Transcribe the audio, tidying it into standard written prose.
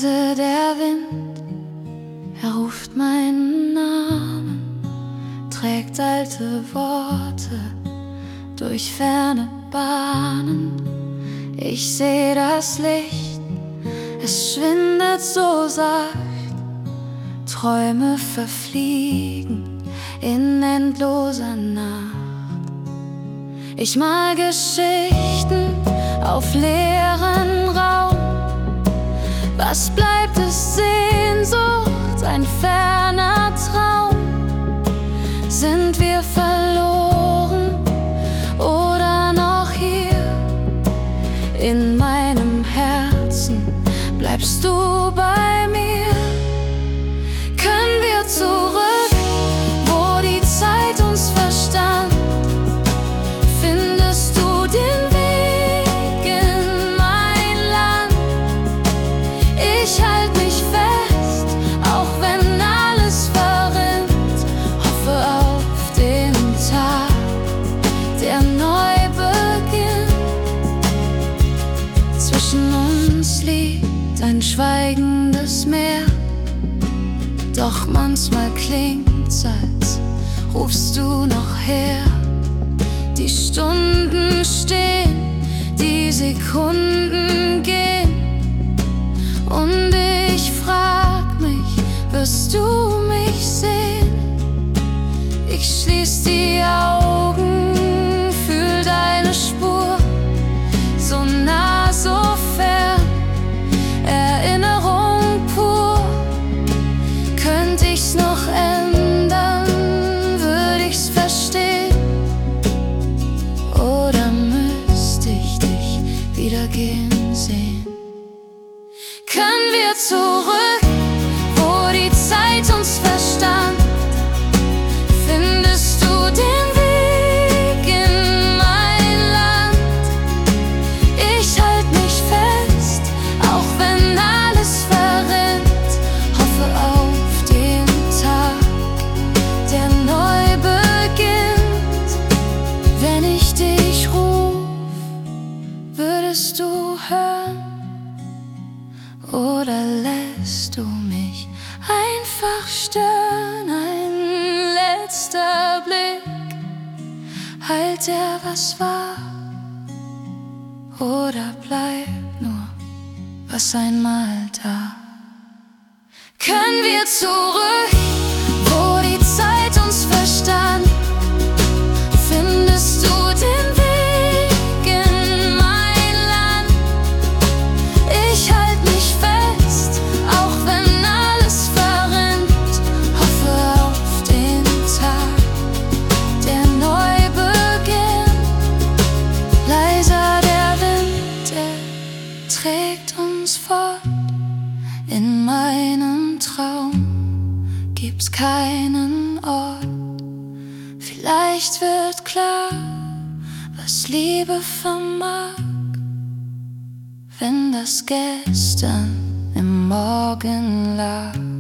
Leise der Wind, er ruft meinen Namen, trägt alte Worte durch ferne Bahnen. Ich seh das Licht, es schwindet so sacht, Träume verfliegen in endloser Nacht. Ich mal Geschichten auf leeren Raum. Was bleibt es? Sehnsucht, ein ferner Traum? Sind wir verloren oder noch hier? In meinem Herzen bleibst du bei mir. Können wir zurück, wo die Zeit uns verstand? Findest du den Weg in mein Land? Ich halt mich fest, auch wenn alles verrinnt. Hoffe auf den Tag, der neu beginnt. Zwischen uns liegt ein schweigendes Meer, doch manchmal klingt's, als rufst du noch her. Die Stunden stehen, die Sekunden gehen, und ich frag mich, wirst du mich sehen? Ich schließ die Augen, fühl deine Spur, so nah, so fern, Erinnerung pur. Könnt ich's noch ändern, würd ich's verstehen, oder müsste ich dich wieder gehen sehen? Können wir zurück, wo die Zeit uns verstand? Findest du den Weg in mein Land? Ich halt mich fest, auch wenn alles verrinnt. Hoffe auf den Tag, der neu beginnt. Wenn ich dich ruf, würdest du hören? Oder lässt du mich einfach stören? Ein letzter Blick, heilt der, was war? Oder bleibt nur, was einmal da? Können wir zurück, wo die Zeit uns verstand? Findest du den Weg in mein Land? Ich halt mich fest, auch wenn alles verrinnt. Hoffe auf den Tag, der neu beginnt. Leiser der Wind, der trägt uns fort. In meinem Traum gibt's keinen Ort. Vielleicht wird klar, was Liebe vermag, wenn das Gestern im Morgen lag.